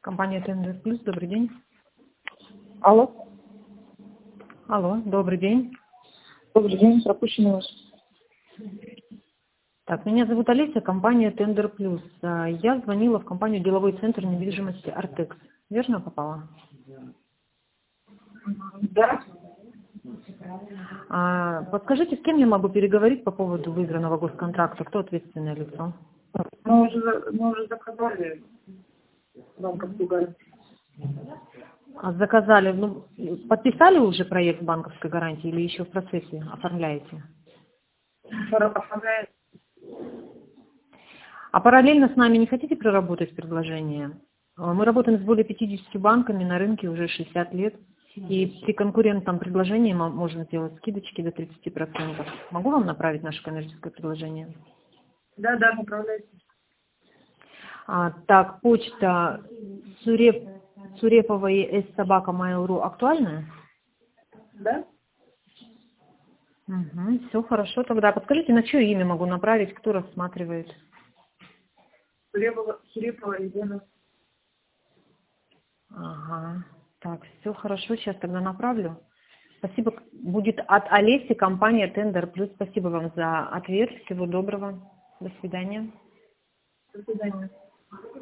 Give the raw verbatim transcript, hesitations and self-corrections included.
Компания Тендер Плюс, добрый день. Алло. Алло, добрый день. Добрый день, пропущенный вас. Так, меня зовут Олеся, компания Тендер Плюс. А, Я звонила в компанию «Деловой центр недвижимости Артекс». Верно попала? Да. А, подскажите, с кем я могу переговорить по поводу выигранного госконтракта? Кто ответственное лицо? Мы уже, мы уже заказали банковскую гарантию. А, заказали, ну, подписали уже проект банковской гарантии или еще в процессе оформляете? Оформляет. А параллельно с нами не хотите проработать предложение? А, Мы работаем с более пятьюдесятью банками на рынке уже шестьдесят лет. И при конкурентном предложении мы можем сделать скидочки до тридцати процентов. Могу вам направить наше коммерческое предложение? Да, да, направляйте. А, так, почта Суреп, Сурепова с собака mail.ru актуальная? Да? Угу, все хорошо тогда. Подскажите, на чье имя могу направить, кто рассматривает? Сурепова, Сурепова Елена. Ага. Так, все хорошо, сейчас тогда направлю. Спасибо. Будет от Олеси, компания Тендер Плюс. Спасибо вам за ответ. Всего доброго. До свидания. До свидания.